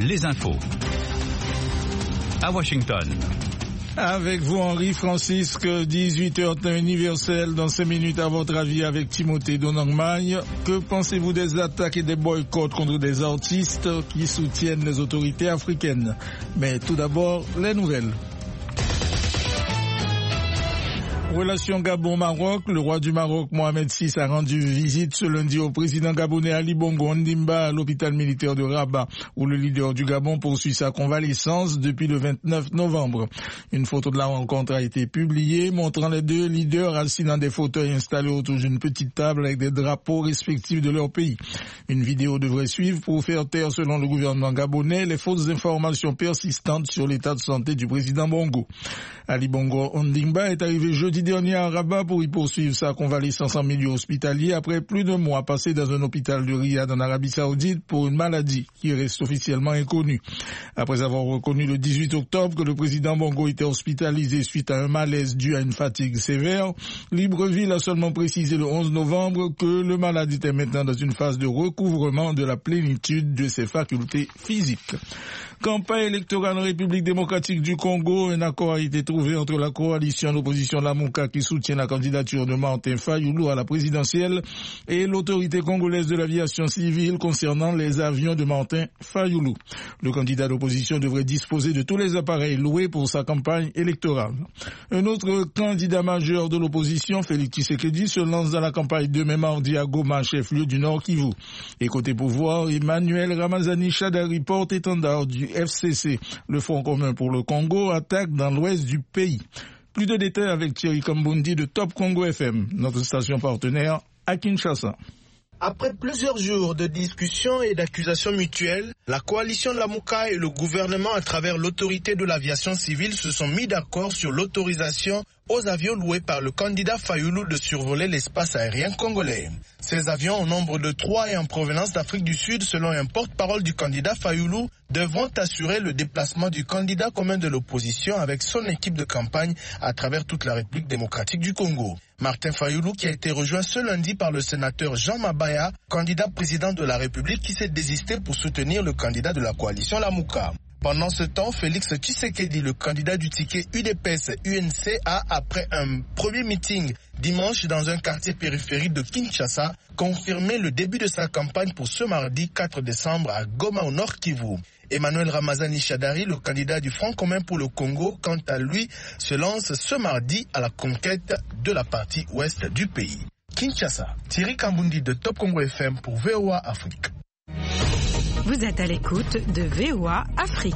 les infos. À Washington. Avec vous, Henri Francisque, 18h temps universel, dans 5 minutes à votre avis avec Timothée Donangmaille. Que pensez-vous des attaques et des boycotts contre des artistes qui soutiennent les autorités africaines? Mais tout d'abord, les nouvelles. Relation Gabon-Maroc, le roi du Maroc Mohamed VI a rendu visite ce lundi au président gabonais Ali Bongo Ondimba à l'hôpital militaire de Rabat, où le leader du Gabon poursuit sa convalescence depuis le 29 novembre. Une photo de la rencontre a été publiée montrant les deux leaders assis dans des fauteuils installés autour d'une petite table avec des drapeaux respectifs de leur pays. Une vidéo devrait suivre pour faire taire, selon le gouvernement gabonais, les fausses informations persistantes sur l'état de santé du président Bongo. Ali Bongo Ondimba est arrivé jeudi dernier à Rabat pour y poursuivre sa convalescence en milieu hospitalier après plus de mois passés dans un hôpital de Riyad en Arabie Saoudite pour une maladie qui reste officiellement inconnue. Après avoir reconnu le 18 octobre que le président Bongo était hospitalisé suite à un malaise dû à une fatigue sévère, Libreville a seulement précisé le 11 novembre que le malade était maintenant dans une phase de recouvrement de la plénitude de ses facultés physiques. Campagne électorale en République démocratique du Congo, un accord a été trouvé entre la coalition d'opposition Lamuka qui soutient la candidature de Martin Fayoulou à la présidentielle et l'autorité congolaise de l'aviation civile concernant les avions de Martin Fayoulou. Le candidat d'opposition devrait disposer de tous les appareils loués pour sa campagne électorale. Un autre candidat majeur de l'opposition, Félix Tshisekedi, se lance dans la campagne demain mardi à Goma, chef-lieu du Nord Kivu. Et côté pouvoir, Emmanuel Ramazani Shadari, porte-étendard du FCC, le Front commun pour le Congo, attaque dans l'ouest du pays. Plus de détails avec Thierry Kambundi de Top Congo FM, notre station partenaire à Kinshasa. Après plusieurs jours de discussions et d'accusations mutuelles, la coalition Lamuka et le gouvernement à travers l'autorité de l'aviation civile se sont mis d'accord sur l'autorisation aux avions loués par le candidat Fayoulou de survoler l'espace aérien congolais. Ces avions, au nombre de 3 et en provenance d'Afrique du Sud, selon un porte-parole du candidat Fayoulou, devront assurer le déplacement du candidat commun de l'opposition avec son équipe de campagne à travers toute la République démocratique du Congo. Martin Fayoulou, qui a été rejoint ce lundi par le sénateur Jean Mabaya, candidat président de la République qui s'est désisté pour soutenir le candidat de la coalition Lamuka. Pendant ce temps, Félix Tshisekedi, le candidat du ticket UDPS-UNC, a, après un premier meeting dimanche dans un quartier périphérique de Kinshasa, confirmé le début de sa campagne pour ce mardi 4 décembre à Goma au Nord Kivu. Emmanuel Ramazani Shadari, le candidat du Front commun pour le Congo, quant à lui, se lance ce mardi à la conquête de la partie ouest du pays. Kinshasa, Thierry Kambundi de Top Congo FM pour VOA Afrique. Vous êtes à l'écoute de VOA Afrique.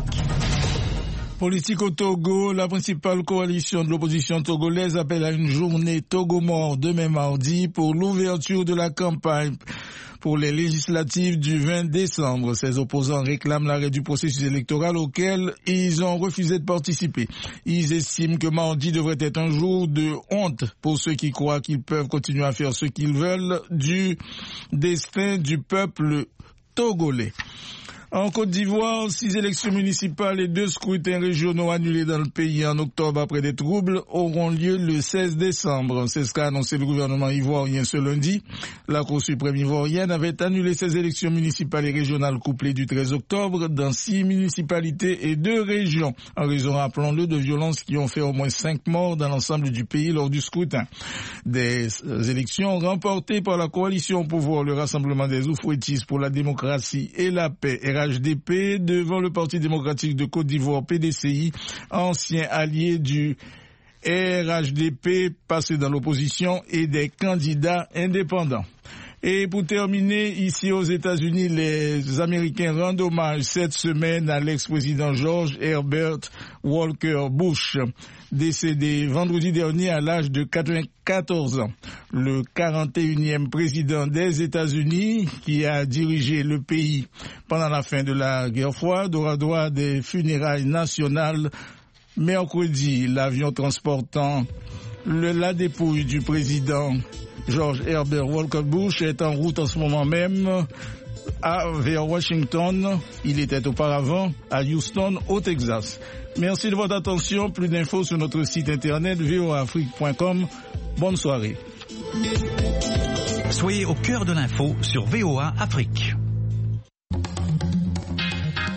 Politique au Togo, la principale coalition de l'opposition togolaise appelle à une journée Togo mort demain mardi pour l'ouverture de la campagne pour les législatives du 20 décembre. Ses opposants réclament l'arrêt du processus électoral auquel ils ont refusé de participer. Ils estiment que mardi devrait être un jour de honte pour ceux qui croient qu'ils peuvent continuer à faire ce qu'ils veulent du destin du peuple togolais. En Côte d'Ivoire, 6 élections municipales et 2 scrutins régionaux annulés dans le pays en octobre après des troubles auront lieu le 16 décembre. C'est ce qu'a annoncé le gouvernement ivoirien ce lundi. La Cour suprême ivoirienne avait annulé ces élections municipales et régionales couplées du 13 octobre dans 6 municipalités et 2 régions, en raison, rappelons-le, de violences qui ont fait au moins 5 morts dans l'ensemble du pays lors du scrutin. Des élections remportées par la coalition au pouvoir, le Rassemblement des Oufouettistes pour la démocratie et la paix, RHDP, devant le Parti démocratique de Côte d'Ivoire, PDCI, ancien allié du RHDP passé dans l'opposition, et des candidats indépendants. Et pour terminer, ici aux États-Unis, les Américains rendent hommage cette semaine à l'ex-président George Herbert Walker Bush, décédé vendredi dernier à l'âge de 94 ans. Le 41e président des États-Unis, qui a dirigé le pays pendant la fin de la guerre froide, aura droit des funérailles nationales mercredi. L'avion transportant la dépouille du président George Herbert Walker Bush est en route en ce moment même vers Washington. Il était auparavant à Houston, au Texas. Merci de votre attention. Plus d'infos sur notre site internet voaafrique.com. Bonne soirée. Soyez au cœur de l'info sur VOA Afrique.